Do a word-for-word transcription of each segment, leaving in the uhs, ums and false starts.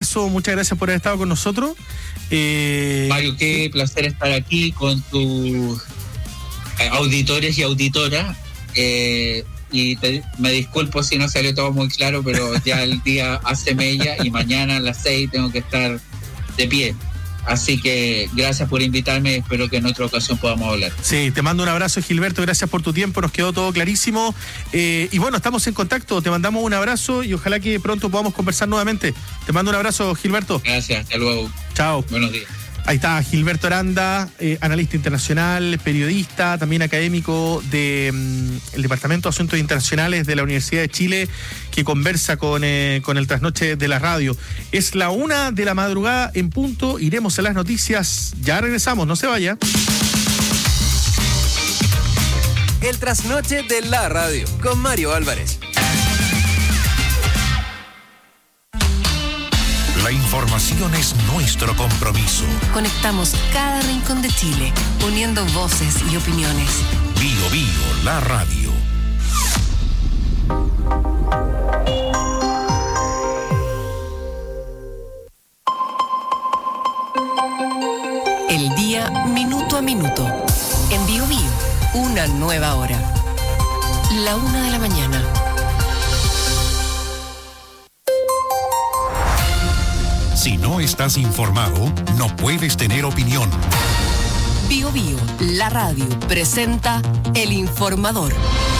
abrazo, muchas gracias por haber estado con nosotros. Eh... Mario, qué placer estar aquí con tus auditores y auditoras. Eh, y te, me disculpo si no salió todo muy claro, pero ya el día hace mella y mañana a las seis tengo que estar de pie. Así que gracias por invitarme, espero que en otra ocasión podamos hablar. Sí, te mando un abrazo, Gilberto, gracias por tu tiempo, nos quedó todo clarísimo. Eh, y bueno, estamos en contacto, te mandamos un abrazo y ojalá que pronto podamos conversar nuevamente. Te mando un abrazo, Gilberto. Gracias, hasta luego. Chao. Buenos días. Ahí está Gilberto Aranda, eh, analista internacional, periodista, también académico del mm, Departamento de Asuntos Internacionales de la Universidad de Chile, que conversa con, eh, con el Trasnoche de la Radio. Es la una de la madrugada en punto, iremos a las noticias, ya regresamos, no se vaya. El Trasnoche de la Radio, con Mario Álvarez. La información es nuestro compromiso. Conectamos cada rincón de Chile, uniendo voces y opiniones. Bio Bio, la radio. El día minuto a minuto. En Bio Bio, una nueva hora. La una de la mañana. Si no estás informado, no puedes tener opinión. Bio Bio, la radio, presenta El Informador.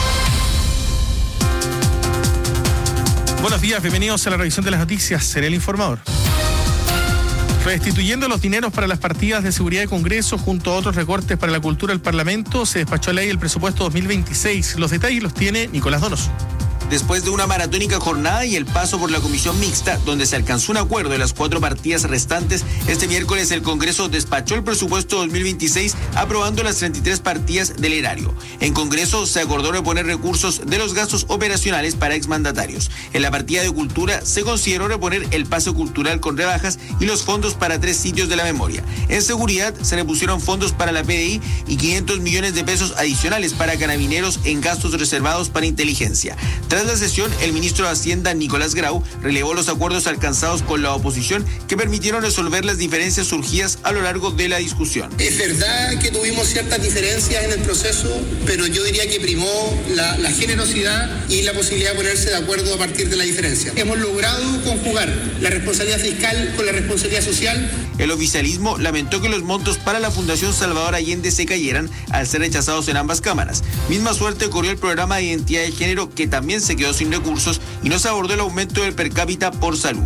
Buenos días, bienvenidos a la revisión de las noticias en El Informador. Restituyendo los dineros para las partidas de seguridad de Congreso junto a otros recortes para la cultura del Parlamento, se despachó ley el presupuesto dos mil veintiséis. Los detalles los tiene Nicolás Donoso. Después de una maratónica jornada y el paso por la comisión mixta, donde se alcanzó un acuerdo de las cuatro partidas restantes, este miércoles el Congreso despachó el presupuesto dos mil veintiséis, aprobando las treinta y tres partidas del erario. En Congreso se acordó reponer recursos de los gastos operacionales para exmandatarios. En la partida de cultura se consideró reponer el pase cultural con rebajas y los fondos para tres sitios de la memoria. En seguridad se repusieron fondos para la P D I y quinientos millones de pesos adicionales para carabineros en gastos reservados para inteligencia. Tras la sesión, el ministro de Hacienda, Nicolás Grau, relevó los acuerdos alcanzados con la oposición que permitieron resolver las diferencias surgidas a lo largo de la discusión. Es verdad que tuvimos ciertas diferencias en el proceso, pero yo diría que primó la, la generosidad y la posibilidad de ponerse de acuerdo a partir de la diferencia. Hemos logrado conjugar la responsabilidad fiscal con la responsabilidad social. El oficialismo lamentó que los montos para la Fundación Salvador Allende se cayeran al ser rechazados en ambas cámaras. Misma suerte corrió el programa de identidad de género, que también se quedó sin recursos y no se abordó el aumento del per cápita por salud.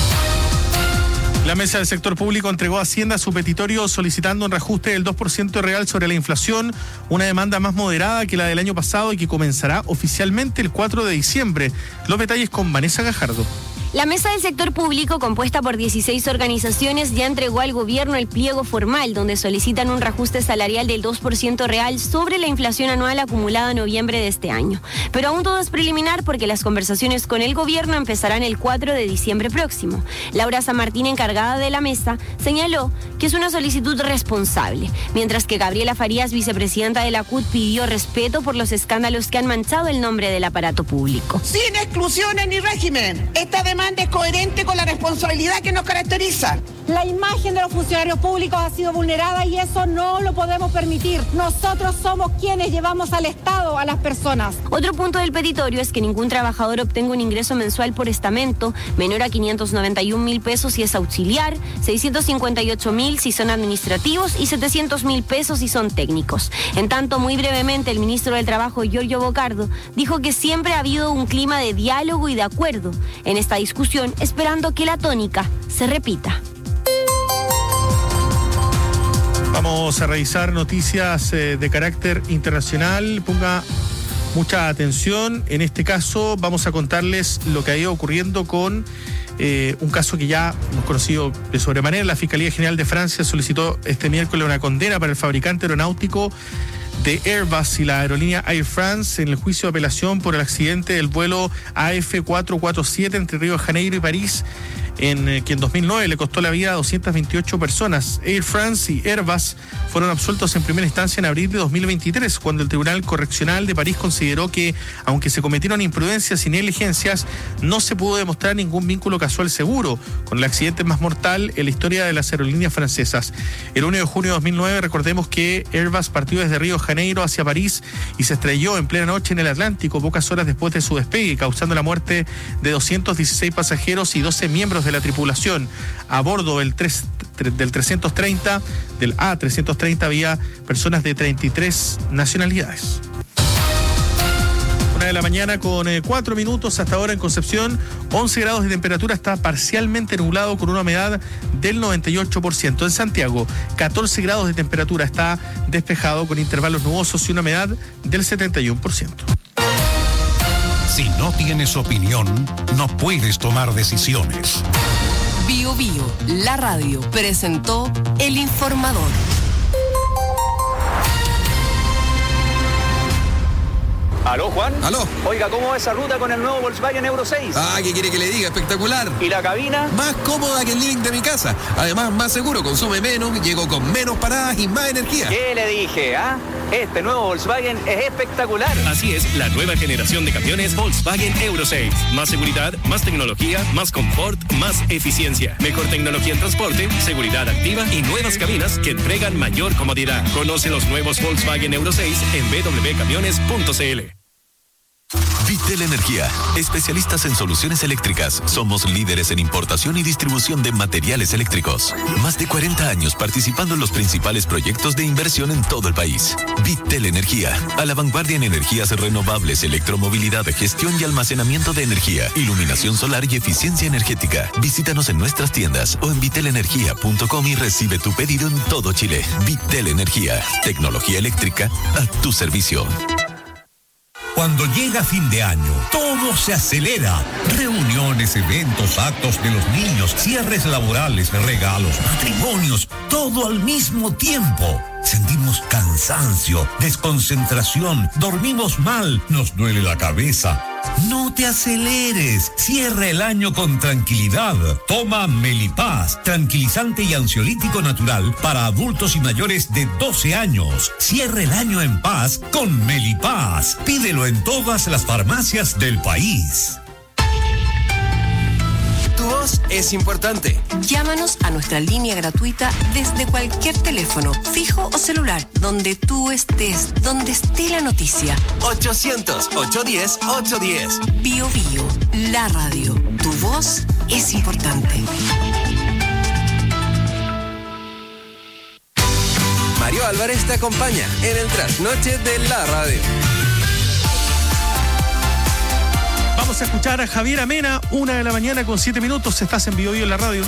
La Mesa del Sector Público entregó a Hacienda su petitorio solicitando un reajuste del dos por ciento real sobre la inflación, una demanda más moderada que la del año pasado y que comenzará oficialmente el cuatro de diciembre. Los detalles con Vanessa Gajardo. La Mesa del Sector Público, compuesta por dieciséis organizaciones, ya entregó al gobierno el pliego formal donde solicitan un reajuste salarial del dos por ciento real sobre la inflación anual acumulada en noviembre de este año. Pero aún todo es preliminar porque las conversaciones con el gobierno empezarán el cuatro de diciembre próximo. Laura San Martín, encargada de la mesa, señaló que es una solicitud responsable, mientras que Gabriela Farías, vicepresidenta de la C U T, pidió respeto por los escándalos que han manchado el nombre del aparato público. Sin exclusiones ni régimen. Esta demanda es coherente con la responsabilidad que nos caracteriza. La imagen de los funcionarios públicos ha sido vulnerada y eso no lo podemos permitir. Nosotros somos quienes llevamos al Estado a las personas. Otro punto del petitorio es que ningún trabajador obtenga un ingreso mensual por estamento menor a quinientos noventa y un mil pesos si es auxiliar, seiscientos cincuenta y ocho mil si son administrativos y setecientos mil pesos si son técnicos. En tanto, muy brevemente, el ministro del Trabajo, Giorgio Bocardo, dijo que siempre ha habido un clima de diálogo y de acuerdo en esta discusión, esperando que la tónica se repita. Vamos a revisar noticias eh, de carácter internacional. Ponga mucha atención. En este caso vamos a contarles lo que ha ido ocurriendo con eh, un caso que ya hemos conocido de sobremanera. La Fiscalía General de Francia solicitó este miércoles una condena para el fabricante aeronáutico de Airbus y la aerolínea Air France en el juicio de apelación por el accidente del vuelo A F cuatrocientos cuarenta y siete entre Río de Janeiro y París en eh, que en dos mil nueve le costó la vida a doscientas veintiocho personas. Air France y Airbus fueron absueltos en primera instancia en abril de dos mil veintitrés, cuando el Tribunal Correccional de París consideró que, aunque se cometieron imprudencias y negligencias, no se pudo demostrar ningún vínculo casual seguro con el accidente más mortal en la historia de las aerolíneas francesas. El uno de junio de dos mil nueve, recordemos que Airbus partió desde Río de Janeiro hacia París y se estrelló en plena noche en el Atlántico pocas horas después de su despegue, causando la muerte de doscientos dieciséis pasajeros y doce miembros de la tripulación. A bordo del, tres, del trescientos treinta, del A trescientos treinta, había personas de treinta y tres nacionalidades. Una de la mañana con eh, cuatro minutos hasta ahora en Concepción, once grados de temperatura, está parcialmente nublado con una humedad del noventa y ocho por ciento. En Santiago, catorce grados de temperatura, está despejado con intervalos nubosos y una humedad del setenta y uno por ciento. Si no tienes opinión, no puedes tomar decisiones. Bio Bio, la radio, presentó El Informador. ¿Aló, Juan? ¿Aló? Oiga, ¿cómo va esa ruta con el nuevo Volkswagen Euro seis? Ah, ¿qué quiere que le diga? Espectacular. ¿Y la cabina? Más cómoda que el living de mi casa. Además, más seguro, consume menos, llego con menos paradas y más energía. ¿Qué le dije, ah? Este nuevo Volkswagen es espectacular. Así es, la nueva generación de camiones Volkswagen Euro seis. Más seguridad, más tecnología, más confort, más eficiencia. Mejor tecnología en transporte, seguridad activa y nuevas cabinas que entregan mayor comodidad. Conoce los nuevos Volkswagen Euro seis en b w camiones punto c l. Vitel Energía, especialistas en soluciones eléctricas. Somos líderes en importación y distribución de materiales eléctricos. Más de cuarenta años participando en los principales proyectos de inversión en todo el país. Vitel Energía, a la vanguardia en energías renovables, electromovilidad, gestión y almacenamiento de energía, iluminación solar y eficiencia energética. Visítanos en nuestras tiendas o en vitel energía punto com y recibe tu pedido en todo Chile. Vitel Energía, tecnología eléctrica a tu servicio. Cuando llega fin de año, todo se acelera. Reuniones, eventos, actos de los niños, cierres laborales, regalos, matrimonios, todo al mismo tiempo. Sentimos cansancio, desconcentración, dormimos mal, nos duele la cabeza. No te aceleres, cierra el año con tranquilidad. Toma Melipaz, tranquilizante y ansiolítico natural para adultos y mayores de doce años. Cierra el año en paz con Melipaz. Pídelo en todas las farmacias del país. Tu voz es importante. Llámanos a nuestra línea gratuita desde cualquier teléfono, fijo o celular, donde tú estés, donde esté la noticia. ochocientos, ochocientos diez, ochocientos diez. Bio Bio, la radio. Tu voz es importante. Mario Álvarez te acompaña en el trasnoche de la radio. Vamos a escuchar a Javier Amena, una de la mañana con siete minutos. Estás en Bio Bio en la radio.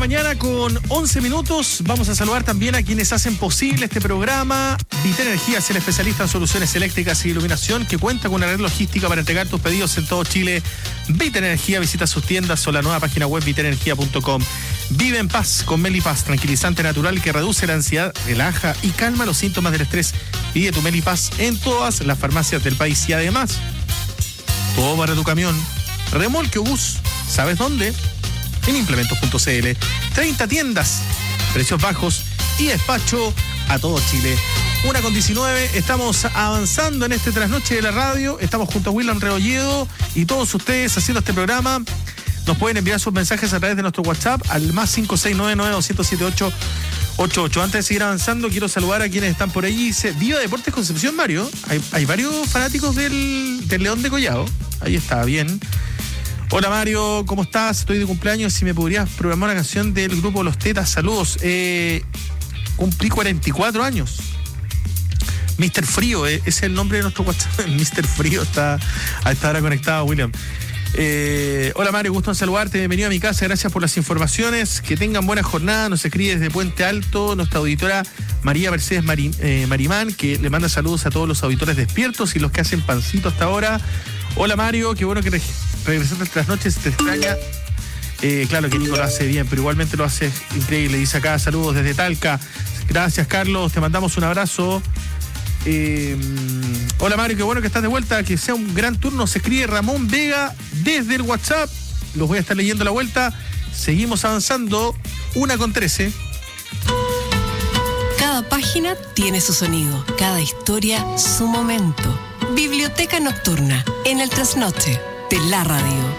mañana con once minutos. Vamos a saludar también a quienes hacen posible este programa. Vitel Energía es el especialista en soluciones eléctricas y iluminación que cuenta con una red logística para entregar tus pedidos en todo Chile. Vitel Energía, visita sus tiendas o la nueva página web vitel energía punto com. Vive en paz con Melipaz, tranquilizante natural que reduce la ansiedad, relaja y calma los síntomas del estrés. Pide tu Melipaz en todas las farmacias del país y además, todo para tu camión, remolque o bus. ¿Sabes dónde? En implementos punto c l. treinta tiendas, precios bajos y despacho a todo Chile. Una con diecinueve, estamos avanzando en este trasnoche de la radio. Estamos junto a William Rebolledo y todos ustedes haciendo este programa. Nos pueden enviar sus mensajes a través de nuestro WhatsApp al más cinco seis nueve nueve dos cero siete ocho ocho ocho. Antes de seguir avanzando, quiero saludar a quienes están por ahí. Dice Viva Deportes Concepción, Mario. Hay, hay varios fanáticos del, del León de Collado. Ahí está, bien. Hola Mario, ¿cómo estás? Estoy de cumpleaños. Si me podrías programar una canción del grupo Los Tetas, saludos. Eh, cumplí cuarenta y cuatro años. mister Frío, eh, ese es el nombre de nuestro WhatsApp. mister Frío está a esta hora conectado, William. Eh, hola Mario, gusto en saludarte. Bienvenido a mi casa, gracias por las informaciones. Que tengan buena jornada. Nos escribe desde Puente Alto nuestra auditora María Mercedes Mari, eh, Marimán, que le manda saludos a todos los auditores despiertos y los que hacen pancito hasta ahora. Hola Mario, qué bueno que re- regresaste a las noches, te extraña. Eh, claro que Nico lo hace bien, pero igualmente lo hace increíble. Dice acá, saludos desde Talca. Gracias Carlos, te mandamos un abrazo. Eh, hola Mario, qué bueno que estás de vuelta, que sea un gran turno. Se escribe Ramón Vega desde el WhatsApp. Los voy a estar leyendo a la vuelta. Seguimos avanzando. Una con trece. Cada página tiene su sonido, cada historia su momento. Biblioteca Nocturna, en el trasnoche de la radio.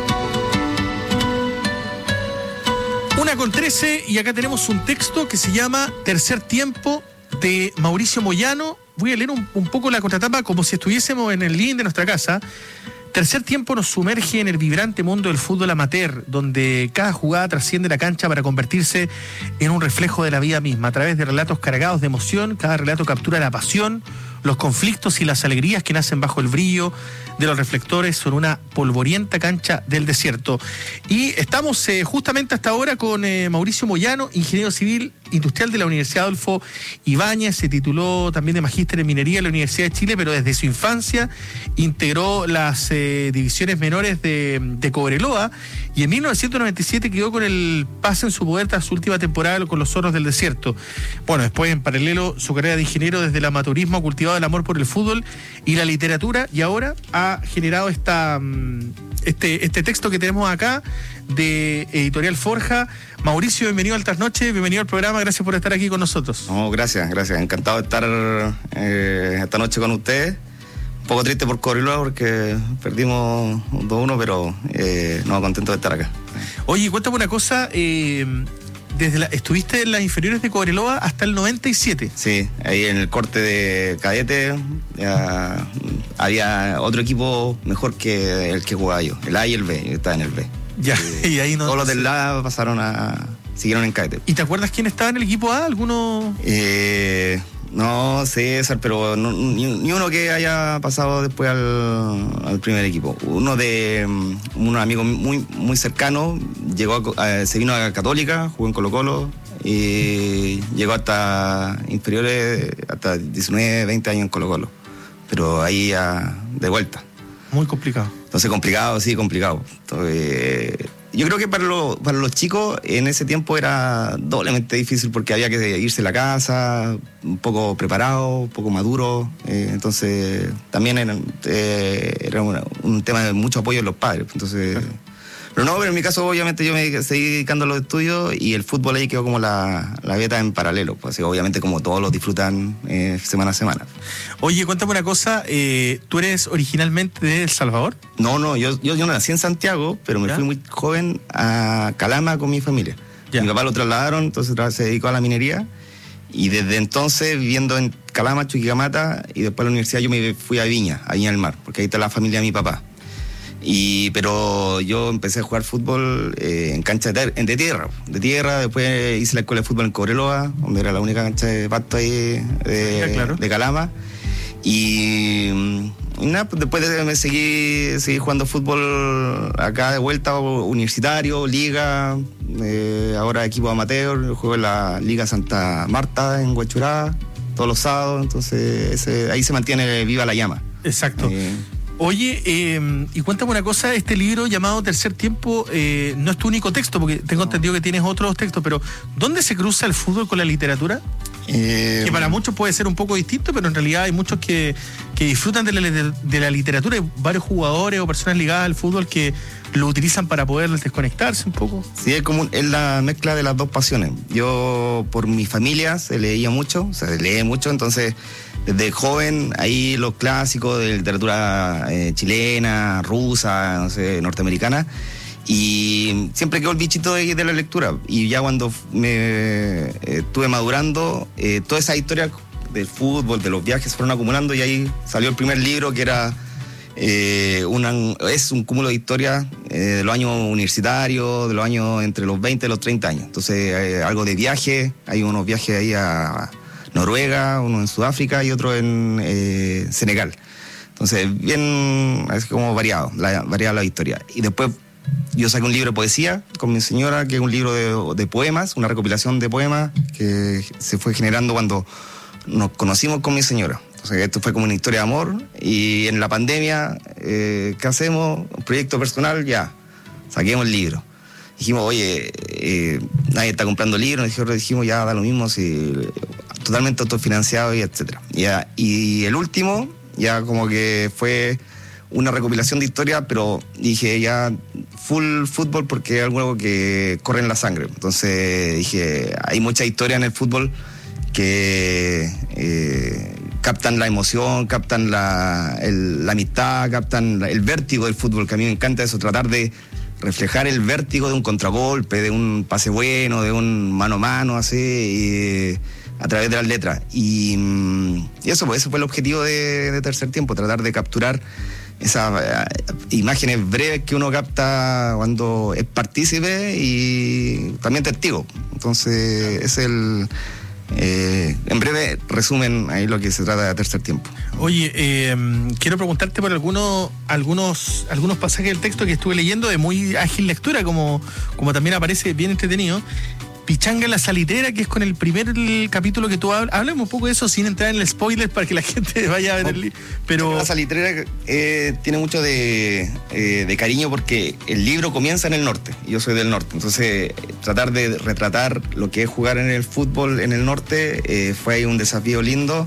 Una con trece, y acá tenemos un texto que se llama Tercer Tiempo, de Mauricio Moyano. Voy a leer un, un poco la contratapa como si estuviésemos en el living de nuestra casa. Tercer Tiempo nos sumerge en el vibrante mundo del fútbol amateur, donde cada jugada trasciende la cancha para convertirse en un reflejo de la vida misma. A través de relatos cargados de emoción, cada relato captura la pasión, los conflictos y las alegrías que nacen bajo el brillo de los reflectores sobre una polvorienta cancha del desierto. Y estamos eh, justamente hasta ahora con eh, Mauricio Moyano, ingeniero civil industrial de la Universidad Adolfo Ibáñez. Se tituló también de magíster en minería en la Universidad de Chile, pero desde su infancia integró las eh, divisiones menores de, de Cobreloa, y en mil novecientos noventa y siete quedó con el pase en su poder tras su última temporada con los Zorros del Desierto. Bueno, después en paralelo su carrera de ingeniero desde el amateurismo ha cultivado el amor por el fútbol y la literatura, y ahora ha generado esta este, este texto que tenemos acá de Editorial Forja. Mauricio, bienvenido al Trasnoche, bienvenido al programa, gracias por estar aquí con nosotros. No, gracias, gracias, encantado de estar eh, esta noche con ustedes. Un poco triste por Cobreloa porque perdimos dos uno, pero eh, no, contento de estar acá. Oye, cuéntame una cosa, eh, desde la, estuviste en las inferiores de Cobreloa hasta el noventa y siete. Sí, ahí en el corte de cadete ya había otro equipo mejor que el que jugaba yo, el A y el B, yo estaba en el B. Ya, y, y ahí no. Todos los del A pasaron a. Siguieron en cadete. ¿Y te acuerdas quién estaba en el equipo A? ¿Alguno? Eh. No, César, pero no, ni, ni uno que haya pasado después al, al primer equipo. Uno de un amigo muy muy cercano llegó a, a, se vino a Católica, jugó en Colo-Colo y llegó hasta inferiores, hasta diecinueve, veinte años en Colo-Colo. Pero ahí ya de vuelta. Muy complicado. Entonces complicado, sí, complicado. Entonces, yo creo que para, lo, para los chicos en ese tiempo era doblemente difícil porque había que irse a la casa, un poco preparado, un poco maduro. Eh, entonces también era, eh, era una, un tema de mucho apoyo de los padres. Entonces, pero no, pero en mi caso obviamente yo me seguí dedicando a los estudios y el fútbol ahí quedó como la, la beta en paralelo. Pues así, obviamente como todos los disfrutan eh, semana a semana. Oye, cuéntame una cosa, eh, ¿tú eres originalmente de El Salvador? No, no, yo, yo, yo nací en Santiago, pero me ¿Ya? fui muy joven a Calama con mi familia. ¿Ya? Mi papá lo trasladaron, entonces se dedicó a la minería y desde entonces viviendo en Calama, Chuquicamata y después a la universidad yo me fui a Viña, a Viña del Mar, porque ahí está la familia de mi papá. Y, pero yo empecé a jugar fútbol eh, en cancha de, de tierra, de tierra, después hice la escuela de fútbol en Cobreloa, donde era la única cancha de pasto ahí de, sí, claro. de Calama. Y y nada, pues después de, me seguí, seguí jugando fútbol acá de vuelta, universitario, liga, eh, ahora equipo amateur, juego en la Liga Santa Marta en Huachurá todos los sábados, entonces ese, ahí se mantiene viva la llama. Exacto. Eh, Oye, eh, y cuéntame una cosa, este libro llamado Tercer Tiempo eh, no es tu único texto, porque tengo entendido que tienes otros textos, pero ¿dónde se cruza el fútbol con la literatura? Eh, que para muchos puede ser un poco distinto, pero en realidad hay muchos que, que disfrutan de la, de la literatura, hay varios jugadores o personas ligadas al fútbol que lo utilizan para poder desconectarse un poco. Sí, es como es la mezcla de las dos pasiones. Yo, por mi familia, se leía mucho, o sea, se lee mucho, entonces desde joven, ahí los clásicos de literatura eh, chilena, rusa, no sé, norteamericana, y siempre quedó el bichito de, de la lectura. Y ya cuando me eh, estuve madurando, eh, toda esa historia del fútbol, de los viajes, fueron acumulando, y ahí salió el primer libro, que era eh, una, es un cúmulo de historias eh, de los años universitarios, de los años entre los veinte y los treinta años. Entonces, eh, algo de viaje, hay unos viajes ahí a Noruega, uno en Sudáfrica y otro en eh, Senegal. Entonces, bien, es como variado, la, variada la historia. Y después yo saqué un libro de poesía con mi señora, que es un libro de, de poemas, una recopilación de poemas que se fue generando cuando nos conocimos con mi señora. Entonces, esto fue como una historia de amor. Y en la pandemia, eh, ¿qué hacemos? Un proyecto personal, ya, saquemos el libro. Dijimos, oye, eh, nadie está comprando libros. Nosotros dijimos, ya da lo mismo, si, totalmente autofinanciado y etcétera. Ya, y el último, ya como que fue una recopilación de historias, pero dije ya full fútbol porque es algo que corre en la sangre. Entonces dije, hay mucha historia en el fútbol que eh, captan la emoción, captan la, el, la amistad, captan el vértigo del fútbol, que a mí me encanta eso, tratar de reflejar el vértigo de un contragolpe, de un pase bueno, de un mano a mano, así, y, a través de las letras. Y, y eso, pues, ese fue el objetivo de, de Tercer Tiempo, tratar de capturar esas uh, imágenes breves que uno capta cuando es partícipe y también testigo. Entonces, es el... Eh, en breve resumen ahí lo que se trata de Tercer Tiempo. Oye, eh, quiero preguntarte por algunos algunos algunos pasajes del texto que estuve leyendo de muy ágil lectura, como, como también aparece bien entretenido. Pichanga en la salitera, que es con el primer el capítulo que tú hablas. Hablemos un poco de eso sin entrar en el spoiler para que la gente vaya a ver el libro. Pero la salitera eh, tiene mucho de, eh, de cariño porque el libro comienza en el norte. Yo soy del norte. Entonces, tratar de retratar lo que es jugar en el fútbol en el norte eh, fue ahí un desafío lindo.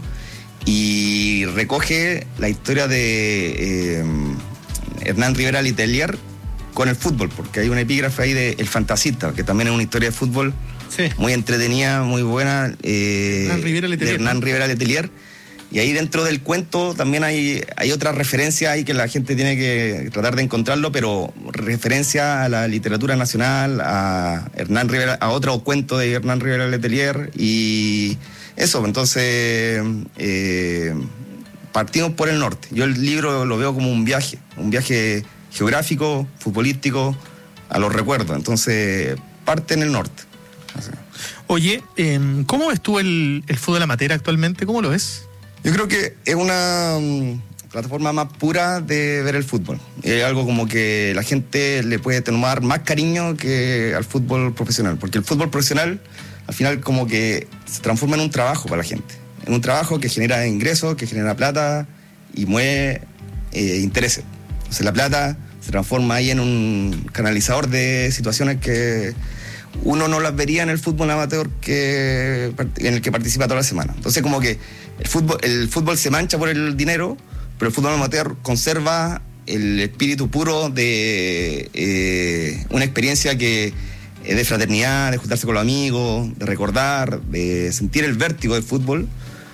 Y recoge la historia de eh, Hernán Rivera Letelier con el fútbol, porque hay un epígrafe ahí de El Fantasista, que también es una historia de fútbol sí. muy entretenida, muy buena, eh, Hernán Rivera Letelier, de Hernán ¿no? Rivera Letelier. Y ahí dentro del cuento también hay, hay otra referencia ahí que la gente tiene que tratar de encontrarlo, pero referencia a la literatura nacional, a Hernán Rivera, a otro cuento de Hernán Rivera Letelier, y eso, entonces eh, partimos por el norte. Yo el libro lo veo como un viaje, un viaje geográfico, futbolístico, a los recuerdos. Entonces, parte en el norte. Así. Oye, eh, ¿cómo ves tú el, el fútbol amateur actualmente? ¿Cómo lo ves? Yo creo que es una um, plataforma más pura de ver el fútbol. Es algo como que la gente le puede tomar más cariño que al fútbol profesional, porque el fútbol profesional, al final, como que se transforma en un trabajo para la gente. En un trabajo que genera ingresos, que genera plata y mueve eh, intereses. Entonces la plata se transforma ahí en un canalizador de situaciones que uno no las vería en el fútbol amateur que, en el que participa toda la semana. Entonces como que el fútbol, el fútbol se mancha por el dinero, pero el fútbol amateur conserva el espíritu puro de eh, una experiencia que es de fraternidad, de juntarse con los amigos, de recordar, de sentir el vértigo del fútbol,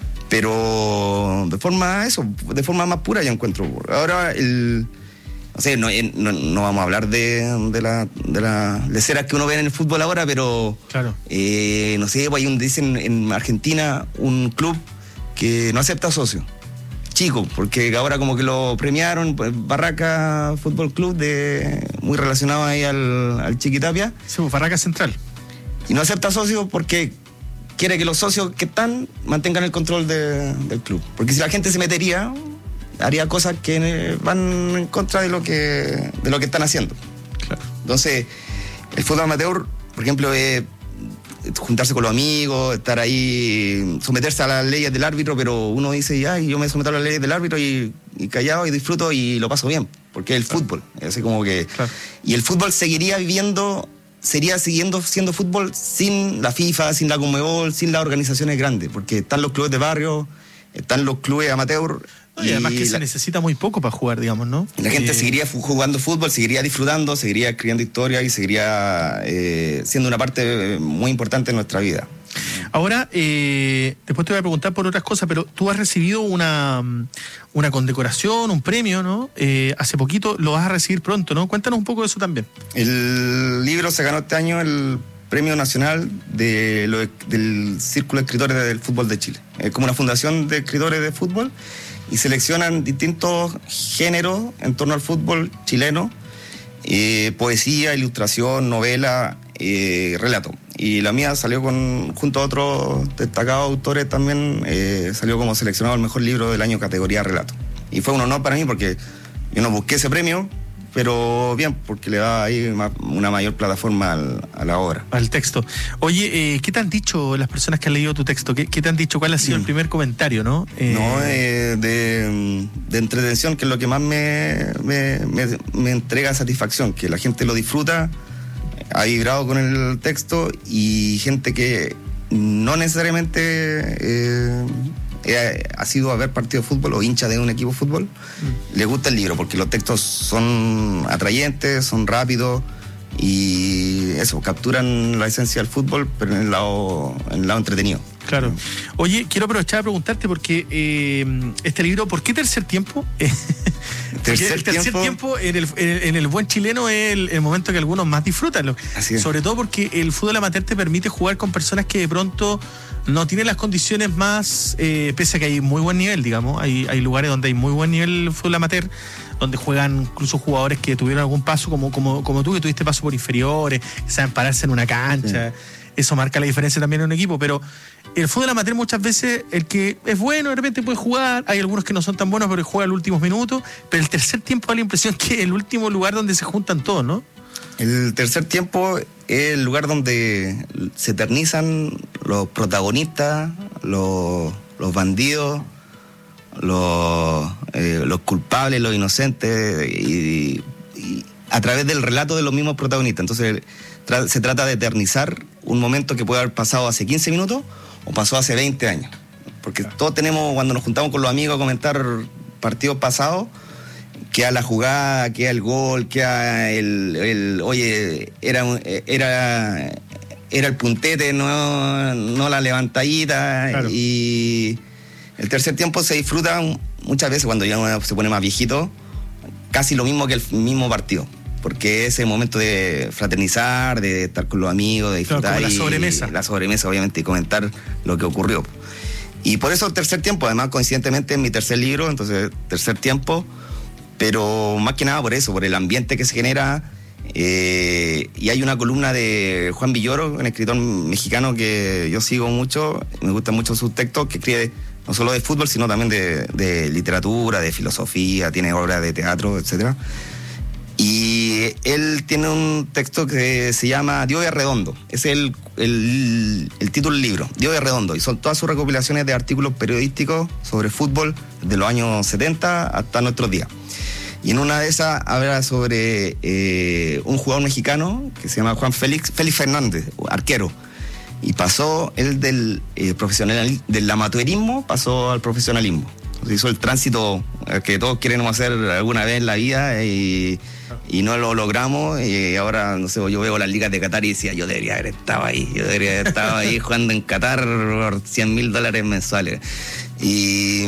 pero de forma eso, de forma más pura, yo encuentro. Ahora el No sé, no, no, no vamos a hablar de, de la de las leceras que uno ve en el fútbol ahora, pero claro. eh, no sé, hay un, dicen en Argentina un club que no acepta socios, chico, porque ahora como que lo premiaron, Barraca Fútbol Club, de muy relacionado ahí al, al Chiquitapia. Sí, Barraca Central. Y no acepta socios porque quiere que los socios que están mantengan el control de, del club. Porque si la gente se metería, haría cosas que van en contra de lo que, de lo que están haciendo. Claro. Entonces, el fútbol amateur, por ejemplo, es juntarse con los amigos, estar ahí, someterse a las leyes del árbitro, pero uno dice, ay, yo me someto a las leyes del árbitro y, y callado y disfruto y lo paso bien, porque es el claro. fútbol. Es así como que, claro. Y el fútbol seguiría viviendo, sería siguiendo siendo fútbol sin la FIFA, sin la Conmebol, sin las organizaciones grandes, porque están los clubes de barrio, están los clubes amateur. No, y además que la, se necesita muy poco para jugar, digamos, ¿no? La gente eh, seguiría jugando fútbol, seguiría disfrutando, seguiría escribiendo historia y seguiría eh, siendo una parte muy importante de nuestra vida. Ahora, eh, después te voy a preguntar por otras cosas, pero tú has recibido una, una condecoración, un premio, ¿no? Eh, hace poquito, lo vas a recibir pronto, ¿no? Cuéntanos un poco de eso también. El libro se ganó este año el Premio Nacional de lo, del Círculo de Escritores del Fútbol de Chile. Es como una fundación de escritores de fútbol y seleccionan distintos géneros en torno al fútbol chileno, eh, poesía, ilustración, novela, eh, relato. Y la mía salió con junto a otros destacados autores también, eh, salió como seleccionado el mejor libro del año categoría relato. Y fue un honor para mí porque yo no busqué ese premio, pero bien, porque le da ahí una mayor plataforma al, a la obra. Al texto. Oye, eh, ¿qué te han dicho las personas que han leído tu texto? ¿Qué, qué te han dicho? ¿Cuál ha sido mm. el primer comentario, no? Eh... No, eh, de, de entretención, que es lo que más me, me, me, me entrega satisfacción, que la gente lo disfruta, ha vibrado con el texto, y gente que no necesariamente eh, eh, ha sido a ver partido de fútbol o hincha de un equipo de fútbol, mm. le gusta el libro porque los textos son atrayentes, son rápidos y eso, capturan la esencia del fútbol, pero en el lado, en el lado entretenido. Claro. Oye, quiero aprovechar a preguntarte porque eh, este libro, ¿por qué Tercer Tiempo? Tercer el tercer tiempo, tiempo en el, en el buen chileno es el, el momento que algunos más disfrutan. Así es. Sobre todo porque el fútbol amateur te permite jugar con personas que de pronto no tienen las condiciones más, eh, pese a que hay muy buen nivel, digamos. Hay, hay lugares donde hay muy buen nivel fútbol amateur, donde juegan incluso jugadores que tuvieron algún paso, como, como, como tú, que tuviste paso por inferiores, que saben pararse en una cancha. Sí. Eso marca la diferencia también en un equipo, pero el fútbol amateur muchas veces, el que es bueno de repente puede jugar, hay algunos que no son tan buenos pero juegan los últimos minutos, pero el tercer tiempo da la impresión que es el último lugar donde se juntan todos, ¿no? El tercer tiempo es el lugar donde se eternizan los protagonistas, los, los bandidos, los, eh, los culpables, los inocentes, y, y a través del relato de los mismos protagonistas. Entonces tra- se trata de eternizar un momento que puede haber pasado hace quince minutos o pasó hace veinte años. Porque todos tenemos, cuando nos juntamos con los amigos a comentar partidos pasados, queda la jugada, queda el gol, queda el, el oye, era, era, era el puntete, no, no la levantadita. Claro. Y el tercer tiempo se disfruta muchas veces cuando ya uno se pone más viejito, casi lo mismo que el mismo partido. Porque es el momento de fraternizar, de estar con los amigos, de disfrutar. Claro, como la sobremesa. Y la sobremesa, obviamente, y comentar lo que ocurrió. Y por eso el tercer tiempo, además, coincidentemente, es mi tercer libro, entonces, tercer tiempo, pero más que nada por eso, por el ambiente que se genera. Eh, y hay una columna de Juan Villoro, un escritor mexicano que yo sigo mucho, me gustan mucho sus textos, que escribe no solo de fútbol, sino también de, de literatura, de filosofía, tiene obras de teatro, etcétera. Y él tiene un texto que se llama Dios es redondo. Es el, el, el título del libro, Dios es redondo. Y son todas sus recopilaciones de artículos periodísticos sobre fútbol desde los años setenta hasta nuestros días. Y en una de esas habla sobre eh, un jugador mexicano que se llama Juan Félix, Félix Fernández, arquero. Y pasó él del, eh, profesional, del amateurismo, pasó al profesionalismo. Entonces hizo el tránsito que todos queremos hacer alguna vez en la vida y, y no lo logramos. Y ahora, no sé, yo veo las ligas de Qatar y decía, yo debería haber estado ahí, yo debería haber estado ahí jugando en Qatar por cien mil dólares mensuales. Y,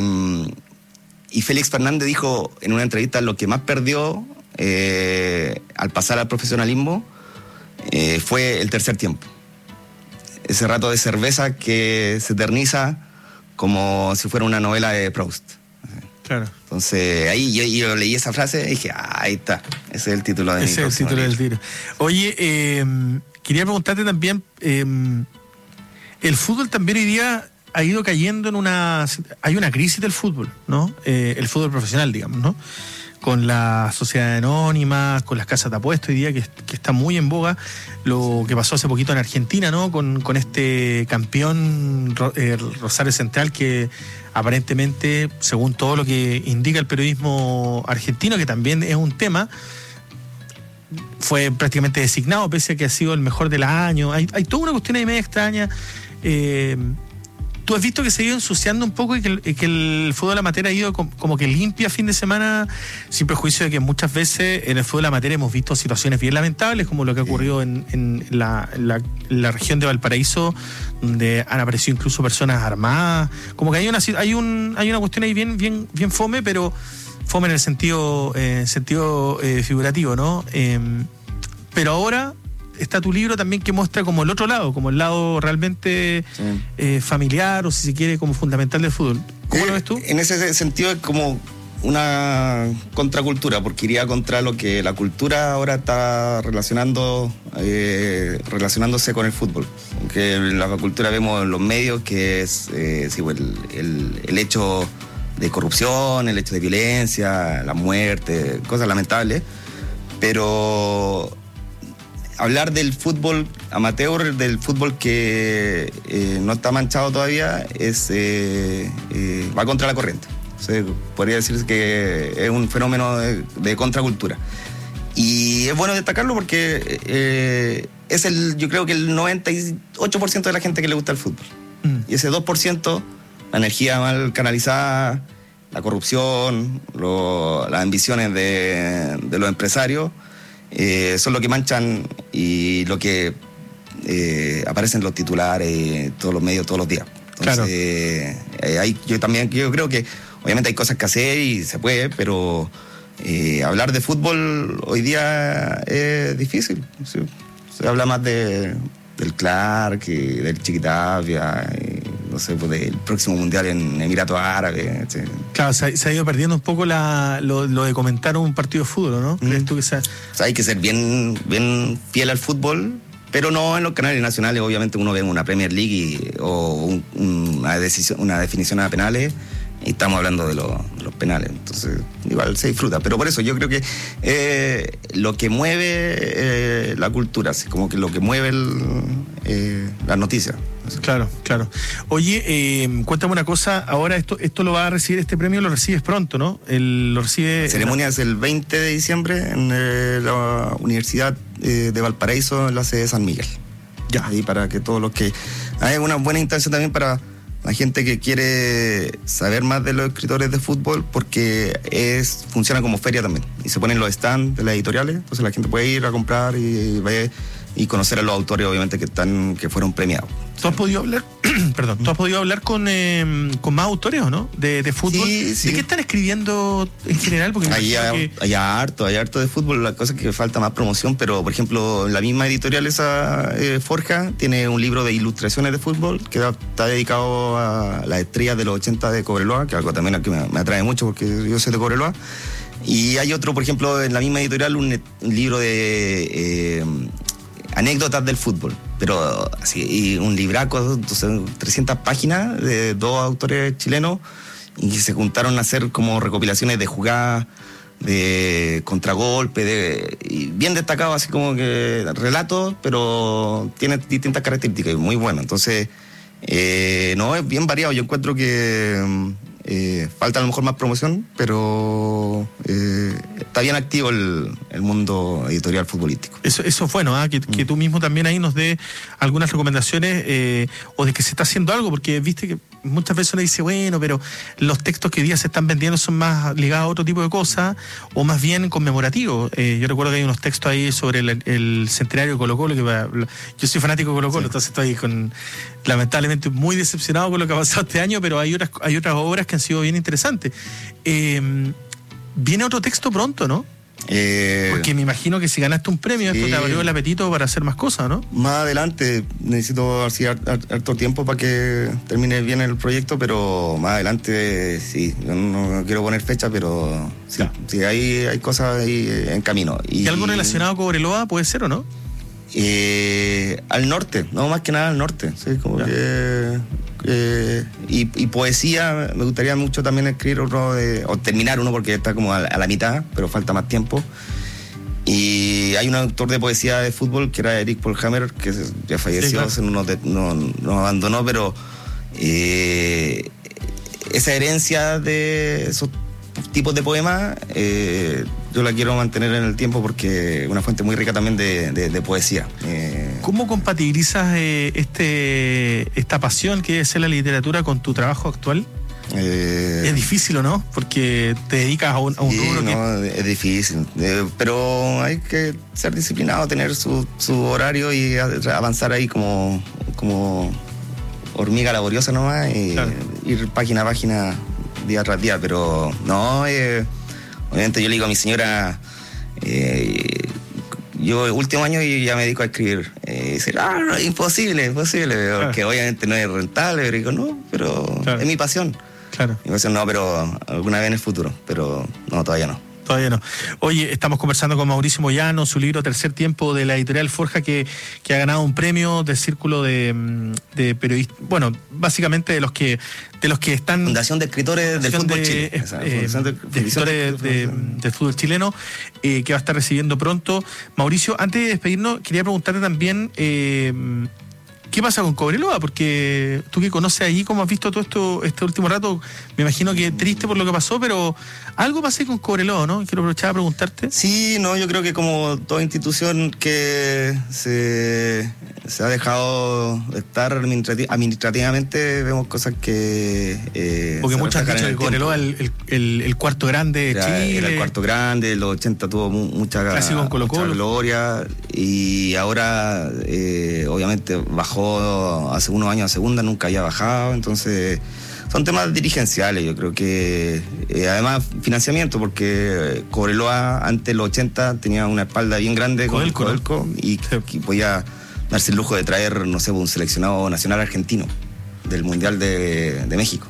y Félix Fernández dijo en una entrevista lo que más perdió eh, al pasar al profesionalismo eh, fue el tercer tiempo. Ese rato de cerveza que se eterniza como si fuera una novela de Proust. Claro. Entonces, ahí yo, yo leí esa frase y dije, ah, ahí está, ese es el título de mi Ese es el título del tiro. Oye, eh, quería preguntarte también, eh, el fútbol también hoy día ha ido cayendo en una... Hay una crisis del fútbol, ¿no? Eh, el fútbol profesional, digamos, ¿no? Con la sociedad anónima, con las casas de apuestas hoy día, que, que está muy en boga. Lo que pasó hace poquito en Argentina, ¿no? Con, con este campeón eh, Rosario Central, que aparentemente, según todo lo que indica el periodismo argentino, que también es un tema, fue prácticamente designado, pese a que ha sido el mejor del año. Hay, hay toda una cuestión ahí media extraña. Eh, ¿Tú has visto que se ha ido ensuciando un poco y que el, que el fútbol amateur ha ido como, como que limpia fin de semana, sin prejuicio de que muchas veces en el fútbol amateur hemos visto situaciones bien lamentables, como lo que ha ocurrido en, en, la, en, la, en la región de Valparaíso, donde han aparecido incluso personas armadas? Como que hay una hay un hay una cuestión ahí bien bien bien fome, pero fome en el sentido eh, sentido eh, figurativo, ¿no? Eh, pero ahora está tu libro también, que muestra como el otro lado, como el lado realmente sí. eh, familiar, o si se quiere, como fundamental del fútbol. ¿Cómo eh, lo ves tú? En ese sentido es como una contracultura, porque iría contra lo que la cultura ahora está relacionando eh, relacionándose con el fútbol. Que en la cultura vemos en los medios que es eh, sí, el, el, el hecho de corrupción, el hecho de violencia, la muerte, cosas lamentables, pero hablar del fútbol amateur, del fútbol que eh, no está manchado todavía, es eh, eh, va contra la corriente. O sea, podría decirse que es un fenómeno de, de contracultura. Y es bueno destacarlo porque eh, es el, yo creo que el noventa y ocho por ciento de la gente que le gusta el fútbol. Mm. Y ese dos por ciento, la energía mal canalizada, la corrupción, lo, las ambiciones de, de los empresarios, Eh, son lo que manchan y lo que eh, aparece en los titulares, todos los medios, todos los días. Entonces, claro. eh, hay, yo también yo creo que obviamente hay cosas que hacer y se puede, pero eh, hablar de fútbol hoy día es difícil. Se, se habla más de, del Clark y del Chiquitapia, y, no sé, pues del próximo mundial en Emiratos Árabes. ¿Sí? Claro, se ha, se ha ido perdiendo un poco la, lo, lo de comentar un partido de fútbol, ¿no? ¿Crees mm. tú que sea? O sea, hay que ser bien, bien fiel al fútbol, pero no en los canales nacionales. Obviamente uno ve una Premier League y, o un, una, decisión, una definición a penales, y estamos hablando de, lo, de los penales. Entonces, igual se disfruta. Pero por eso yo creo que eh, lo que mueve eh, la cultura, así como que lo que mueve el, eh, las noticias. Claro, claro. Oye, eh, cuéntame una cosa, ahora esto esto lo va a recibir, este premio lo recibes pronto, ¿no? El, lo recibe... La ceremonia es el veinte de diciembre en eh, la Universidad eh, de Valparaíso, en la sede de San Miguel. Ya. Ahí para que todos los que... Hay una buena instancia también para la gente que quiere saber más de los escritores de fútbol, porque es funciona como feria también. Y se ponen los stands de las editoriales, entonces la gente puede ir a comprar y ver y conocer a los autores, obviamente, que están que fueron premiados. ¿Tú has podido hablar, perdón, tú has podido hablar con, eh, con más autores, ¿o no? De, de fútbol. Sí, sí. ¿De qué están escribiendo en general? Porque hay, hay, que... hay harto, hay harto de fútbol. La cosa es que falta más promoción, pero por ejemplo, la misma editorial esa eh, Forja tiene un libro de ilustraciones de fútbol que está dedicado a las estrellas de los ochenta de Cobreloa, que algo también que me, me atrae mucho porque yo soy de Cobreloa. Y hay otro, por ejemplo, en la misma editorial, un, un libro de eh, anécdotas del fútbol, pero así, y un libraco, trescientas páginas de dos autores chilenos, y se juntaron a hacer como recopilaciones de jugadas, de contragolpe, de, y bien destacado, así como que relatos, pero tiene distintas características, muy bueno. Entonces, eh, no, es bien variado. Yo encuentro que eh, falta a lo mejor más promoción, pero eh, está bien activo el, el mundo editorial futbolístico. Eso, eso es bueno, ¿eh? que, mm. que tú mismo también ahí nos dé algunas recomendaciones eh, o de que se está haciendo algo, porque viste que muchas veces uno dice, bueno, pero los textos que hoy día se están vendiendo son más ligados a otro tipo de cosas, o más bien conmemorativos. Eh, yo recuerdo que hay unos textos ahí sobre el, el centenario de Colo-Colo, que yo soy fanático de Colo-Colo, sí. Entonces estoy con, lamentablemente muy decepcionado con lo que ha pasado este año, pero hay otras, hay otras obras que han sido bien interesantes. Eh, viene otro texto pronto, ¿no? Eh, Porque me imagino que si ganaste un premio, sí, esto te abrió el apetito para hacer más cosas, ¿no? Más adelante, necesito así harto tiempo para que termine bien el proyecto, pero más adelante sí, yo no quiero poner fecha, pero sí, claro. sí hay, hay cosas ahí en camino. ¿Y, ¿Y algo relacionado con Cobreloa puede ser o no? Eh, al norte, no, más que nada al norte, sí, como ya. que Eh, y, y poesía, me gustaría mucho también escribir uno de, o terminar uno porque está como a, a la mitad, pero falta más tiempo. Y hay un autor de poesía de fútbol que era Eric Polhammer, que ya falleció, sí, claro. nos, no, nos abandonó, pero eh, esa herencia de esos tipos de poemas eh, yo la quiero mantener en el tiempo porque es una fuente muy rica también de, de, de poesía. Eh, ¿Cómo compatibilizas eh, este esta pasión que es la literatura con tu trabajo actual? Eh, es difícil, ¿o no? Porque te dedicas a un, a un sí, rubro no, que... es difícil, eh, pero hay que ser disciplinado, tener su, su horario y avanzar ahí como, como hormiga laboriosa nomás y claro. ir página a página día tras día, pero no, eh, obviamente yo le digo a mi señora, eh, yo último año y ya me dedico a escribir, eh, y dice, ah, no, imposible, imposible, claro. porque obviamente no es rentable, pero digo, no, pero claro. es mi pasión. Claro. Mi pasión no, pero alguna vez en el futuro, pero no, todavía no. Todavía no. Oye, estamos conversando con Mauricio Moyano, su libro Tercer Tiempo de la editorial Forja, que, que ha ganado un premio del círculo de, de periodistas, bueno, básicamente de los que de los que están... Fundación de Escritores del Fútbol de, Chile. Eh, eh, de, de Escritores de, del Fútbol Chileno, eh, que va a estar recibiendo pronto. Mauricio, antes de despedirnos, quería preguntarte también... Eh, ¿qué pasa con Cobreloa? Porque tú que conoces allí, ¿cómo has visto todo esto este último rato? Me imagino que triste por lo que pasó, pero algo pasó con Cobreloa, ¿no? Quiero aprovechar a preguntarte. Sí, no, yo creo que como toda institución que se, se ha dejado de estar administrativamente, vemos cosas que... Eh, Porque muchos han dicho que Cobreloa es el, el, el cuarto grande de era, Chile. Era el cuarto grande, en los ochenta tuvo mucha, con Colo -Colo. mucha gloria, y ahora eh, obviamente bajó hace unos años a segunda, nunca había bajado, entonces son temas dirigenciales, yo creo que eh, además financiamiento, porque Cobreloa antes de los ochenta tenía una espalda bien grande con el Codelco y, y podía darse el lujo de traer, no sé, un seleccionado nacional argentino del Mundial de, de México.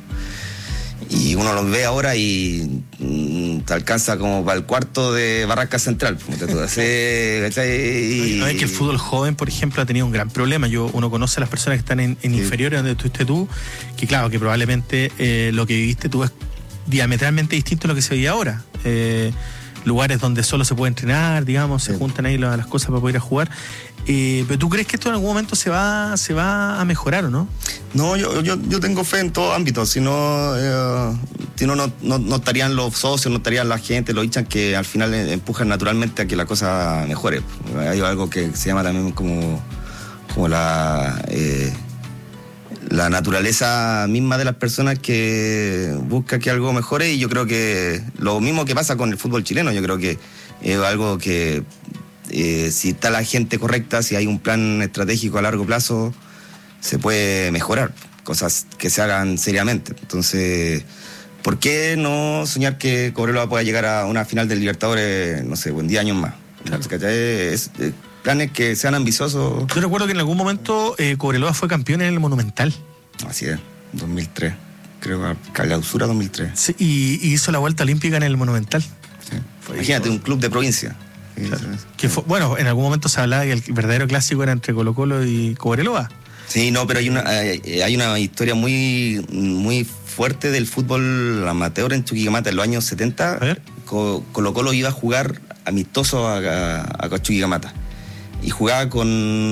Y uno los ve ahora y mm, te alcanza como para el cuarto de Barranca Central. Hace, y... No es que el fútbol joven, por ejemplo, ha tenido un gran problema. Yo Uno conoce a las personas que están en, en sí. inferiores donde estuviste tú, que claro, que probablemente eh, lo que viviste tú es diametralmente distinto a lo que se veía ahora. Eh, lugares donde solo se puede entrenar, digamos, sí. se juntan ahí las, las cosas para poder ir a jugar. Eh, pero ¿tú crees que esto en algún momento se va se va a mejorar o no? No, yo yo, yo tengo fe en todo ámbito, si no, eh, si no, no, no, no estarían los socios, no estarían la gente, los hinchas que al final empujan naturalmente a que la cosa mejore. Hay algo que se llama también como, como la, eh, la naturaleza misma de las personas que busca que algo mejore, y yo creo que lo mismo que pasa con el fútbol chileno, yo creo que es algo que Eh, si está la gente correcta, si hay un plan estratégico a largo plazo, se puede mejorar, cosas que se hagan seriamente. Entonces, ¿por qué no soñar que Cobreloa pueda llegar a una final del Libertadores, no sé, en diez años más? Claro. Es, es, planes que sean ambiciosos. Yo recuerdo que en algún momento eh, Cobreloa fue campeón en el Monumental. Así es, dos mil tres, creo que clausura dos mil tres. Sí, y, y hizo la vuelta olímpica en el Monumental. Sí. Imagínate, un club de provincia. Claro. Que fue, bueno, en algún momento se hablaba que el verdadero clásico era entre Colo Colo y Cobreloa. Sí, no, pero hay una hay una historia muy muy fuerte del fútbol amateur en Chuquicamata en los años setenta. Colo Colo iba a jugar amistoso a, a, a Chuquicamata y jugaba con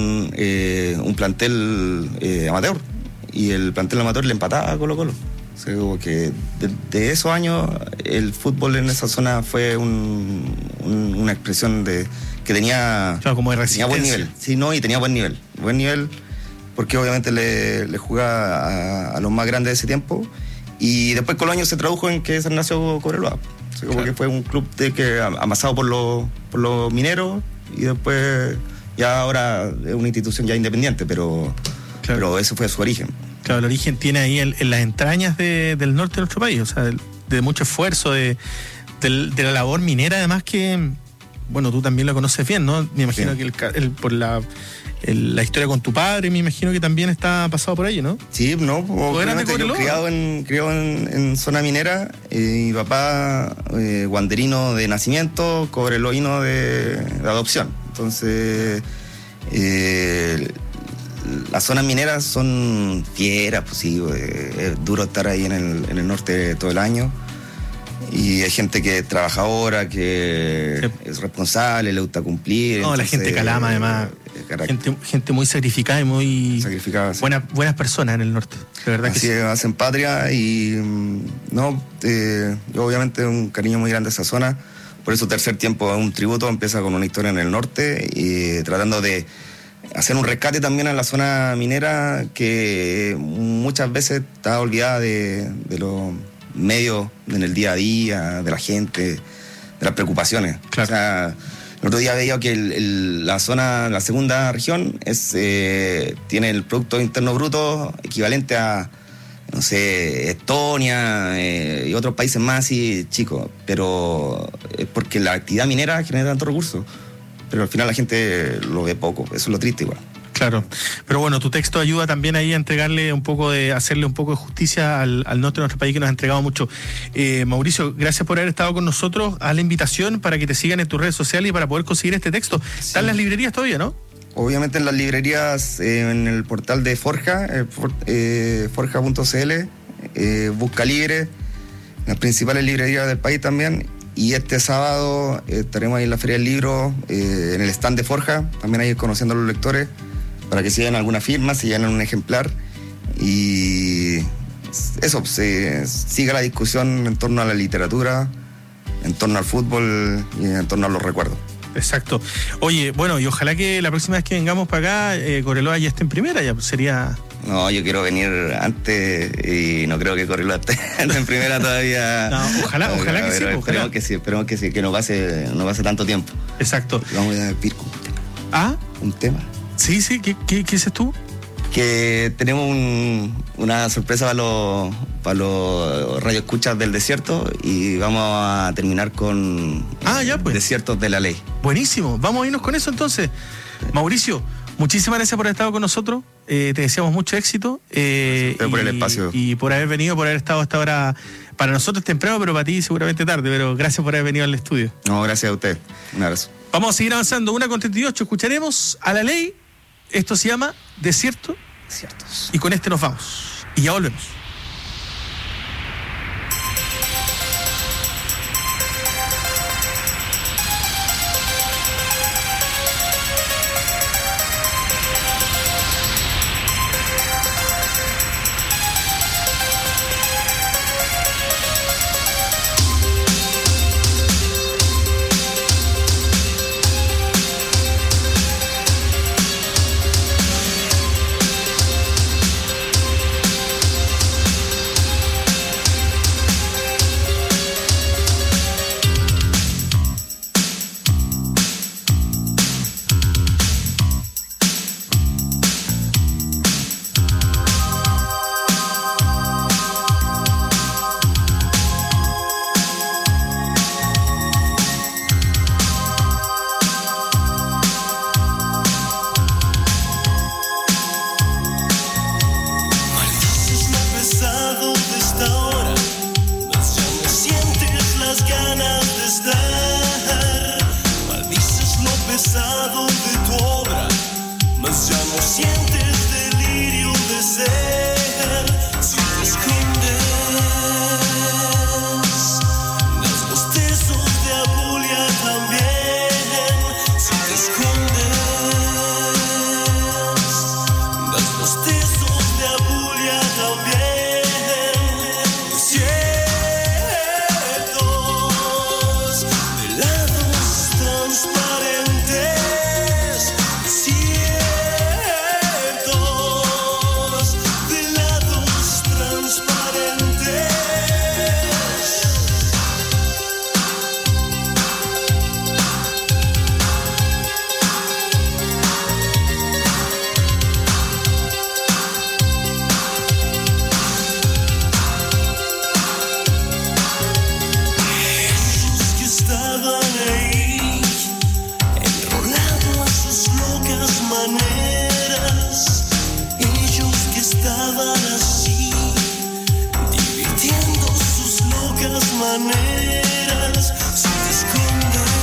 eh, un plantel eh, amateur, y el plantel amateur le empataba a Colo Colo. O sea, que de, de esos años el fútbol en esa zona fue un, un, una expresión de que tenía, claro, como de tenía buen nivel. Sí, no, y tenía buen nivel. Buen nivel porque obviamente le, le jugaba a, a los más grandes de ese tiempo, y después con los años se tradujo en que se nació Cobreloa. O sea, como claro. que fue un club de que amasado por los, por los mineros, y después ya ahora es una institución ya independiente, pero, claro. pero eso fue su origen. Claro, el origen tiene ahí en, en las entrañas de, del norte de nuestro país, o sea, de, de mucho esfuerzo, de, de, de la labor minera, además que, bueno, tú también lo conoces bien, ¿no? Me imagino sí. que el, el, por la, el, la historia con tu padre, me imagino que también está pasado por ahí, ¿no? Sí, no, yo criado en, criado en, en zona minera, eh, mi papá eh, guanderino de nacimiento, cobreloíno de, de adopción, entonces... Eh, las zonas mineras son fieras, pues sí, eh, es duro estar ahí en el, en el norte todo el año. Y hay gente que es trabajadora, que sí. es responsable, le gusta cumplir. No, entonces, la gente calama, además. Gente, gente muy sacrificada y muy. Sacrificada, sí. buenas, buenas personas en el norte, de verdad. Así que sí. hacen patria y. No, eh, yo obviamente un cariño muy grande a esa zona. Por eso, tercer tiempo, un tributo empieza con una historia en el norte y tratando de hacer un rescate también a la zona minera que muchas veces está olvidada de, de los medios en el día a día, de la gente, de las preocupaciones. Claro. O sea, el otro día veía que el, el, la zona, la segunda región es eh, tiene el Producto Interno Bruto equivalente a, no sé, Estonia eh, y otros países más así chicos, pero es porque la actividad minera genera tantos recursos, pero al final la gente lo ve poco, eso es lo triste igual. Claro, pero bueno, tu texto ayuda también ahí a entregarle un poco de, hacerle un poco de justicia al, al norte de nuestro país que nos ha entregado mucho. Eh, Mauricio, gracias por haber estado con nosotros. Haz la invitación para que te sigan en tus redes sociales y para poder conseguir este texto. Sí. Están en las librerías todavía, ¿no? Obviamente en las librerías, eh, en el portal de Forja, eh, for, eh, forja punto c l, eh, Busca Libre, en las principales librerías del país también. Y este sábado eh, estaremos ahí en la Feria del Libro, eh, en el stand de Forja, también ahí conociendo a los lectores, para que sigan alguna firma, se llenen un ejemplar y eso, se siga la discusión en torno a la literatura, en torno al fútbol y en torno a los recuerdos. Exacto. Oye, bueno, y ojalá que la próxima vez que vengamos para acá, eh, Cobreloa ya esté en primera, ya sería... No, yo quiero venir antes y no creo que Cobreloa esté en primera todavía. No, ojalá, ojalá que sí. Esperemos ojalá. que sí, esperemos que sí, que no pase, no pase tanto tiempo. Exacto. Vamos a ir con un tema. ¿Ah? Un tema. Sí, sí, ¿qué, qué, qué dices tú? Que tenemos un, una sorpresa para los, para los radioescuchas del desierto y vamos a terminar con ah, ya, pues. Desiertos de la Ley. Buenísimo, vamos a irnos con eso entonces. Mauricio, muchísimas gracias por haber estado con nosotros, eh, te deseamos mucho éxito. Eh, y, por el espacio. Y por haber venido, por haber estado hasta ahora, para nosotros temprano, pero para ti seguramente tarde, pero gracias por haber venido al estudio. No, gracias a usted, un abrazo. Vamos a seguir avanzando, una con treinta y ocho, escucharemos a La Ley. Esto se llama Desierto. Desiertos. Y con este nos vamos. Y ya volvemos.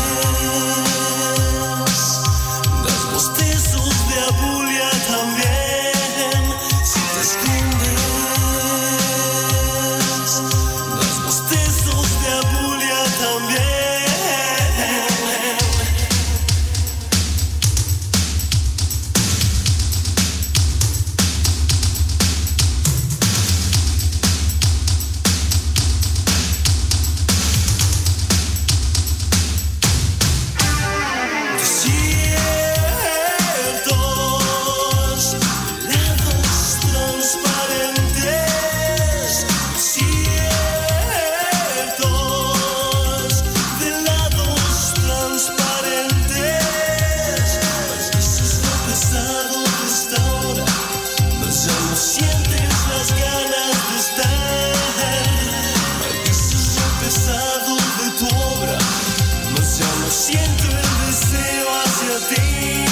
También Siento el deseo hacia ti.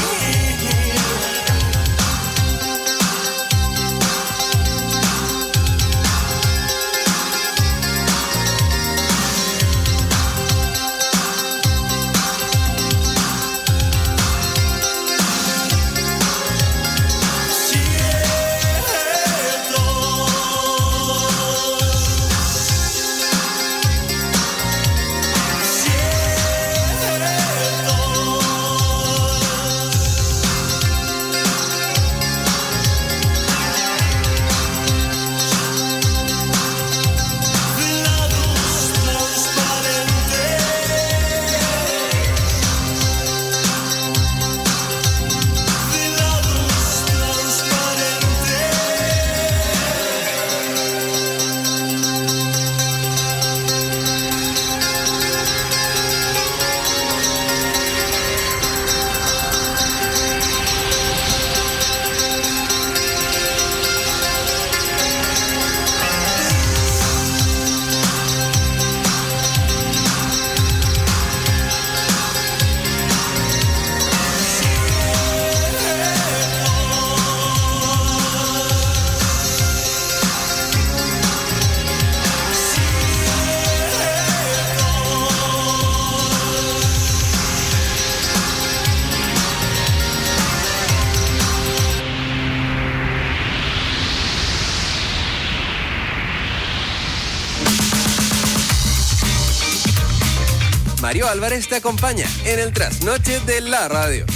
Mario Álvarez te acompaña en el trasnoche de la radio.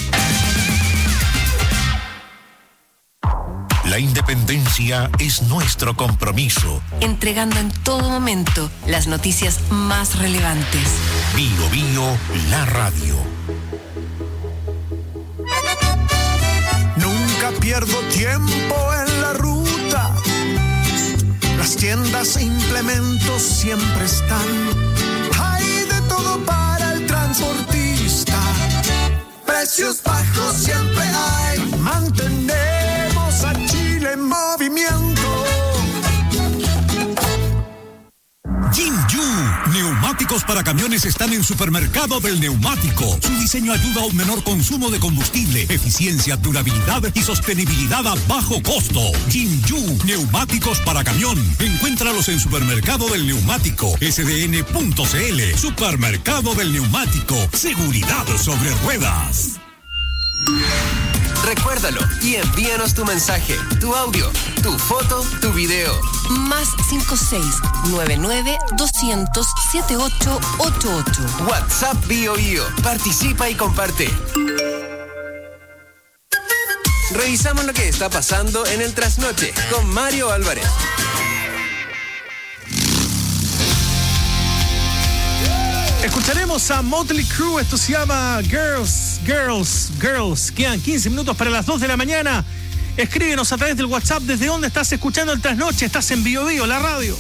La independencia es nuestro compromiso. Entregando en todo momento las noticias más relevantes. Bio Bio, la radio. Nunca pierdo tiempo en la ruta. Las tiendas e implementos siempre están. Hay de todo para el transportista. Precios bajos siempre hay. Mantenemos a Chile en movimiento. Jinju, neumáticos para camiones están en Supermercado del Neumático. Su diseño ayuda a un menor consumo de combustible, eficiencia, durabilidad y sostenibilidad a bajo costo. Jinju, neumáticos para camión. Encuéntralos en Supermercado del Neumático, S D N punto C L. Supermercado del Neumático, seguridad sobre ruedas. Recuérdalo y envíanos tu mensaje, tu audio, tu foto, tu video. Más cinco seis nueve nueve dos cero cero siete ocho ocho ocho. WhatsApp Bio Bio. Participa y comparte. Revisamos lo que está pasando en el trasnoche con Mario Álvarez. Escucharemos a Motley Crue, esto se llama Girls, Girls, Girls. Quedan quince minutos para las dos de la mañana. Escríbenos a través del WhatsApp desde dónde estás escuchando el trasnoche. Estás en Bio Bio, la radio.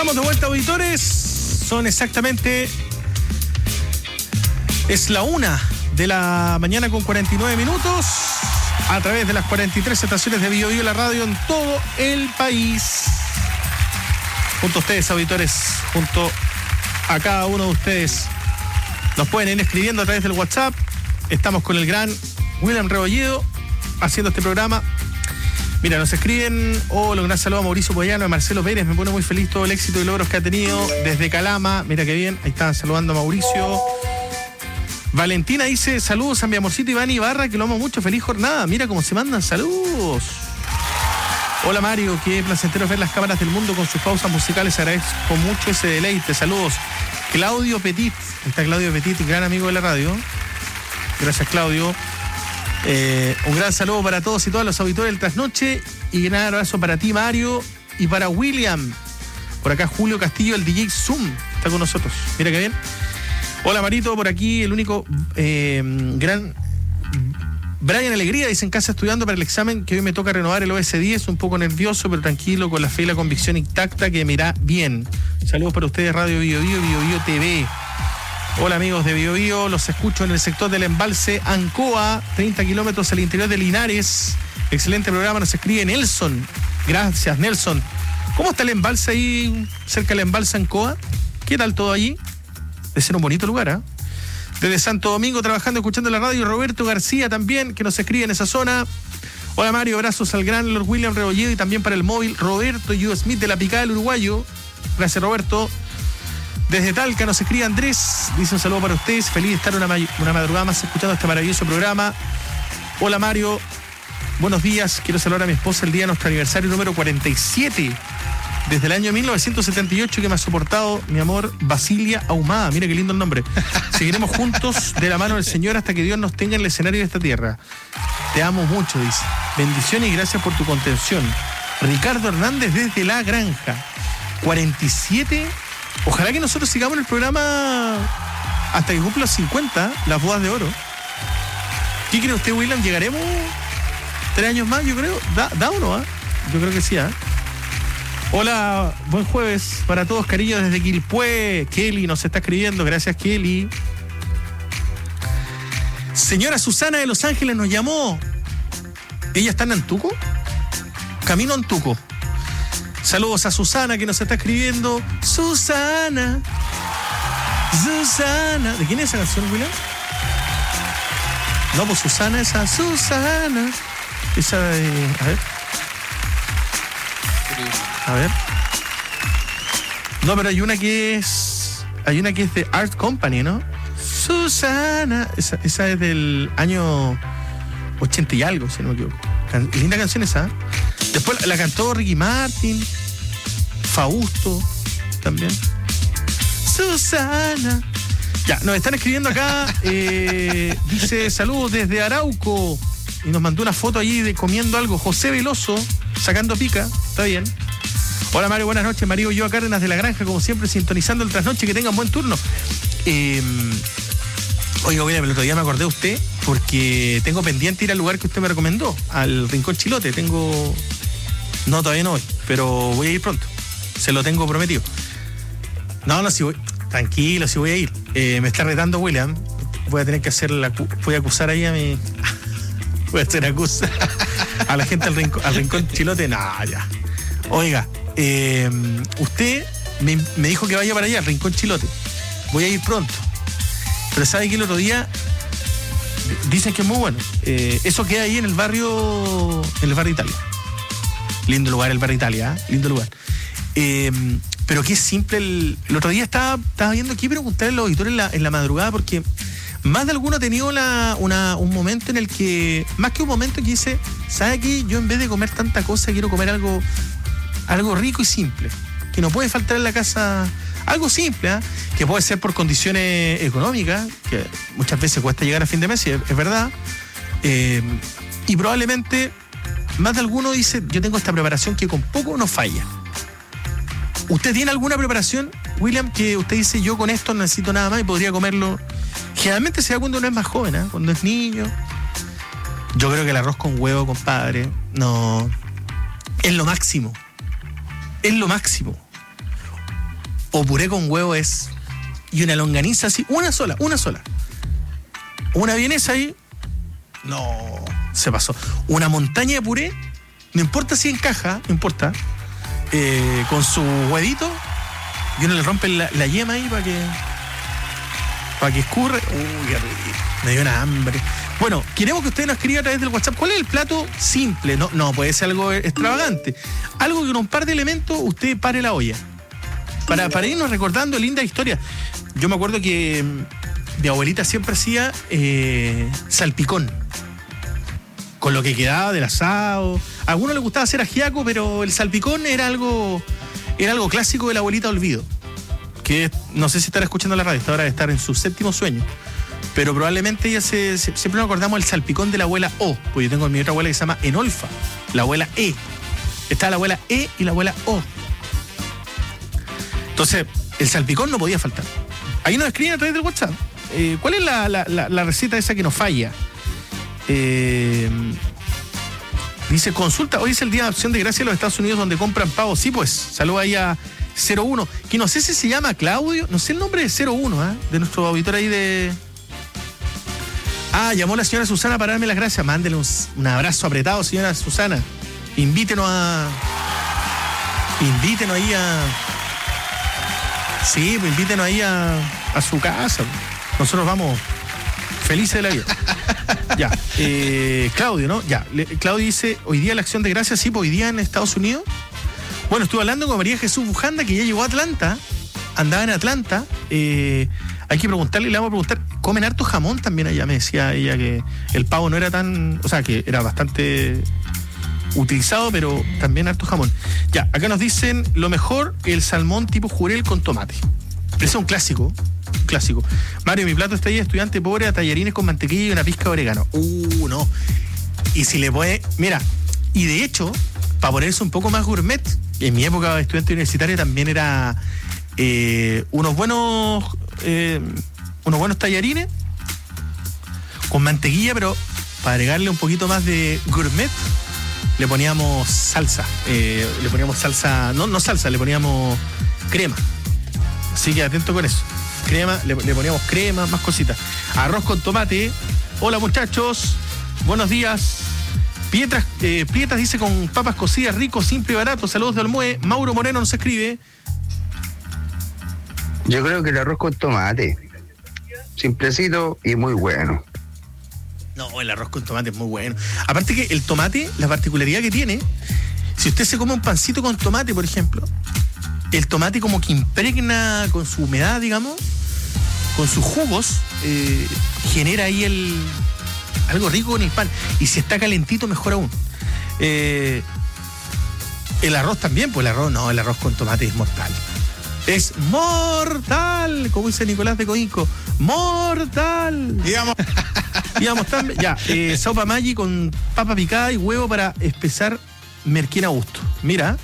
Estamos de vuelta, auditores. Son exactamente... Es la una de la mañana con cuarenta y nueve minutos. A través de las cuarenta y tres estaciones de Bio Bio, la radio en todo el país. Junto a ustedes, auditores, junto a cada uno de ustedes. Nos pueden ir escribiendo a través del WhatsApp. Estamos con el gran William Rebolledo haciendo este programa. Mira, nos escriben, hola, un gran saludo a Mauricio Pollano, a Marcelo Pérez, me pone muy feliz todo el éxito y logros que ha tenido desde Calama. Mira qué bien, ahí están saludando a Mauricio. Valentina dice, saludos a mi amorcito Iván Ibarra, que lo amo mucho, feliz jornada. Mira cómo se mandan saludos. Hola Mario, qué placentero ver las cámaras del mundo con sus pausas musicales, agradezco mucho ese deleite. Saludos. Claudio Petit, está Claudio Petit, gran amigo de la radio. Gracias, Claudio. Eh, un gran saludo para todos y todas los auditores del Trasnoche y un gran abrazo para ti, Mario, y para William. Por acá Julio Castillo, el D J Zoom, está con nosotros. Mira qué bien. Hola Marito, por aquí el único eh, gran Brian Alegría, dice en casa estudiando para el examen que hoy me toca renovar el O S diez, un poco nervioso pero tranquilo, con la fe y la convicción intacta que me irá bien. Saludos para ustedes, Radio Bio Bio, Bio Bio T V. Hola amigos de Bio Bio, los escucho en el sector del embalse Ancoa, treinta kilómetros al interior de Linares. Excelente programa, nos escribe Nelson. Gracias, Nelson. ¿Cómo está el embalse ahí, cerca del embalse Ancoa? ¿Qué tal todo allí? Debe ser un bonito lugar, ¿eh? Desde Santo Domingo trabajando, escuchando la radio, Roberto García también, que nos escribe en esa zona. Hola Mario, abrazos al gran Lord William Rebolledo y también para el móvil Roberto Yu Smith de la Picada del Uruguayo. Gracias, Roberto. Desde Talca nos escribe Andrés, dice un saludo para ustedes, feliz de estar una, una madrugada más escuchando este maravilloso programa. Hola Mario, buenos días, quiero saludar a mi esposa el día de nuestro aniversario número cuarenta y siete, desde el año mil novecientos setenta y ocho, que me ha soportado mi amor Basilia Ahumada, mira qué lindo el nombre. Seguiremos juntos de la mano del Señor hasta que Dios nos tenga en el escenario de esta tierra. Te amo mucho, dice. Bendiciones y gracias por tu contención. Ricardo Hernández desde La Granja, cuarenta y siete. Ojalá que nosotros sigamos en el programa hasta que cumpla los cincuenta, las bodas de oro. ¿Qué cree usted, William? ¿Llegaremos tres años más, yo creo? ¿Da, da o no? ¿eh? Yo creo que sí, ¿eh? Hola, buen jueves para todos, cariño desde Quilpué. Kelly nos está escribiendo, gracias Kelly. Señora Susana de Los Ángeles nos llamó. ¿Ella está en Antuco? Camino a Antuco. Saludos a Susana que nos está escribiendo. Susana, Susana. ¿De quién es esa canción, William? No, pues Susana, esa Susana. Esa de... A ver. A ver. No, pero hay una que es... Hay una que es de Art Company, ¿no? Susana. Esa, esa es del año ochenta y algo, si no me equivoco. Can... Linda canción esa. Después la cantó Ricky Martin, Fausto también. Susana. Ya, nos están escribiendo acá. Eh, dice, saludos desde Arauco. Y nos mandó una foto allí de comiendo algo. José Veloso, sacando pica. Está bien. Hola Mario, buenas noches. Mario Ulloa Cárdenas de La Granja, como siempre, sintonizando el trasnoche. Que tengan buen turno. Eh, oiga, William, el otro día me acordé de usted porque tengo pendiente ir al lugar que usted me recomendó, al Rincón Chilote. Tengo... No, todavía no voy, pero voy a ir pronto. Se lo tengo prometido. No, no, si voy. Tranquilo, si voy a ir. Eh, me está retando William. Voy a tener que hacer la... Voy a acusar ahí a mi... Voy a hacer acusa a la gente al Rincón, al Rincón Chilote. No, ya. Oiga, eh, usted me, me dijo que vaya para allá, al Rincón Chilote. Voy a ir pronto. Pero ¿sabe qué? El otro día dicen que es muy bueno. Eh, eso queda ahí en el barrio... En el barrio Italia. Lindo lugar el barrio Italia, ¿eh? Lindo lugar. Eh, pero qué simple. El, el otro día estaba, estaba viendo qué preguntarle a los auditores en la, en la madrugada, porque más de alguno ha tenido la, una, un momento en el que, más que un momento que dice, ¿sabe qué? Yo en vez de comer tanta cosa quiero comer algo, algo rico y simple, que no puede faltar en la casa. Algo simple, ¿eh? Que puede ser por condiciones económicas, que muchas veces cuesta llegar a fin de mes, y es, es verdad. Eh, y probablemente más de alguno dice, yo tengo esta preparación que con poco no falla. ¿Usted tiene alguna preparación, William, que usted dice, yo con esto no necesito nada más y podría comerlo? Generalmente se da cuando uno es más joven, ¿eh? Cuando es niño. Yo creo que el arroz con huevo, compadre, no... Es lo máximo. Es lo máximo. o puré con huevo es... Y una longaniza así, una sola, una sola. Una vienesa ahí, no, se pasó. Una montaña de puré, no importa si encaja, no importa, eh, con su huevito, y uno le rompe la, la yema ahí para que para que escurre. Uy, qué rico, me dio una hambre. Bueno, queremos que usted nos escriba a través del WhatsApp. ¿Cuál es el plato simple? No, no puede ser algo extravagante. Algo que con un par de elementos usted pare la olla. Para, para irnos recordando linda historia. Yo me acuerdo que mi abuelita siempre hacía eh, salpicón. Con lo que quedaba del asado. A algunos les gustaba hacer ajiaco, pero el salpicón era algo, era algo clásico de la abuelita Olvido. Que no sé si estará escuchando la radio, esta hora de estar en su séptimo sueño. Pero probablemente ella se, se, siempre nos acordamos del salpicón de la abuela O. Pues yo tengo a mi otra abuela que se llama Enolfa. La abuela E. Está la abuela E y la abuela O. Entonces, el salpicón no podía faltar. Ahí nos escriben a través del WhatsApp. Eh, ¿Cuál es la, la, la, la receta esa que nos falla? Eh, dice, consulta, hoy es el Día de Acción de Gracias en los Estados Unidos donde compran pavos. Sí, pues, saluda ahí a cero uno, que no sé si se llama Claudio, no sé el nombre de cero uno, ¿eh? De nuestro auditor ahí de... Ah, llamó la señora Susana para darme las gracias. Mándele un, un abrazo apretado, señora Susana. Invítenos a... Invítenos ahí a... Sí, pues invítenos ahí a, a su casa. Nosotros vamos felices de la vida. Ya, eh, Claudio, ¿no? Ya, le, Claudio dice, hoy día la Acción de Gracias, sí, pues hoy día en Estados Unidos. Bueno, estuve hablando con María Jesús Bujanda, que ya llegó a Atlanta, andaba en Atlanta. Eh, hay que preguntarle, le vamos a preguntar, ¿comen harto jamón también allá? Me decía ella que el pavo no era tan, o sea, que era bastante utilizado, pero también harto jamón. Ya, acá nos dicen, lo mejor, el salmón tipo jurel con tomate. Ese es un clásico, un clásico. Mario, mi plato está ahí, estudiante pobre, a tallarines con mantequilla y una pizca de orégano. Uh, no. Y si le puede, mira, y de hecho, para ponerse un poco más gourmet, en mi época de estudiante universitario también era eh, unos buenos eh, unos buenos tallarines con mantequilla, pero para agregarle un poquito más de gourmet, le poníamos salsa, eh, le poníamos salsa, no, no salsa, le poníamos crema. Así que atento con eso. Crema, le, le poníamos crema, más cositas. Arroz con tomate. Hola muchachos, buenos días. Pietras, eh, Prietas dice con papas cocidas, rico, simple y barato. Saludos de Olmué. Mauro Moreno nos escribe. Yo creo que el arroz con tomate. Simplecito y muy bueno. No, el arroz con tomate es muy bueno. Aparte que el tomate, la particularidad que tiene, si usted se come un pancito con tomate, por ejemplo, el tomate como que impregna con su humedad, digamos, con sus jugos, eh, genera ahí el algo rico con el pan. Y si está calentito, mejor aún. Eh, el arroz también, pues el arroz, no, el arroz con tomate es mortal. Es mortal, como dice Nicolás de Coinco. Mortal. Digamos. Digamos también. Ya, eh, sopa Maggi con papa picada y huevo para espesar merquén a gusto. Mira.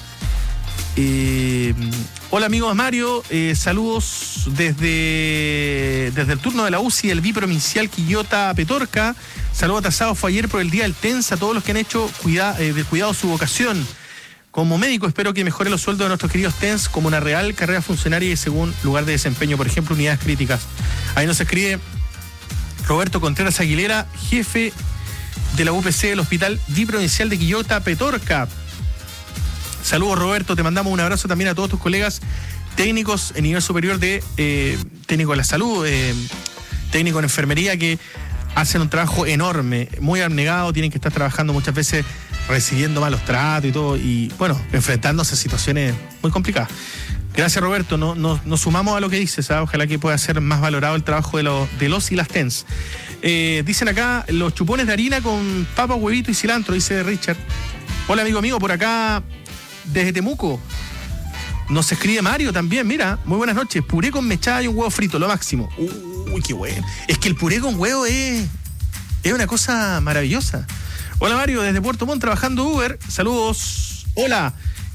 Eh, hola amigos Mario, eh, saludos desde, desde el turno de la U C I del biprovincial Quillota Petorca. Saludos atrasados, fue ayer por el día del T E N S a todos los que han hecho cuida, eh, del cuidado su vocación. Como médico espero que mejore los sueldos de nuestros queridos T E N S como una real carrera funcionaria y según lugar de desempeño, por ejemplo, unidades críticas. Ahí nos escribe Roberto Contreras Aguilera, jefe de la U P C del Hospital Biprovincial de Quillota Petorca. Saludos Roberto, te mandamos un abrazo también a todos tus colegas técnicos en nivel superior de eh, técnico de la salud, eh, técnico en enfermería, que hacen un trabajo enorme, muy abnegado, tienen que estar trabajando muchas veces recibiendo malos tratos y todo, y bueno, enfrentándose a situaciones muy complicadas. Gracias Roberto, no, no, nos sumamos a lo que dices, ¿sabes? Ojalá que pueda ser más valorado el trabajo de los, de los y las T E N S. Eh, dicen acá, los chupones de harina con papa, huevito y cilantro, dice Richard. Hola amigo mío, por acá desde Temuco nos escribe Mario también, mira, muy buenas noches, puré con mechada y un huevo frito, lo máximo. Uy, qué bueno. Es que el puré con huevo es, es una cosa maravillosa. Hola Mario, desde Puerto Montt trabajando Uber, saludos. Hola,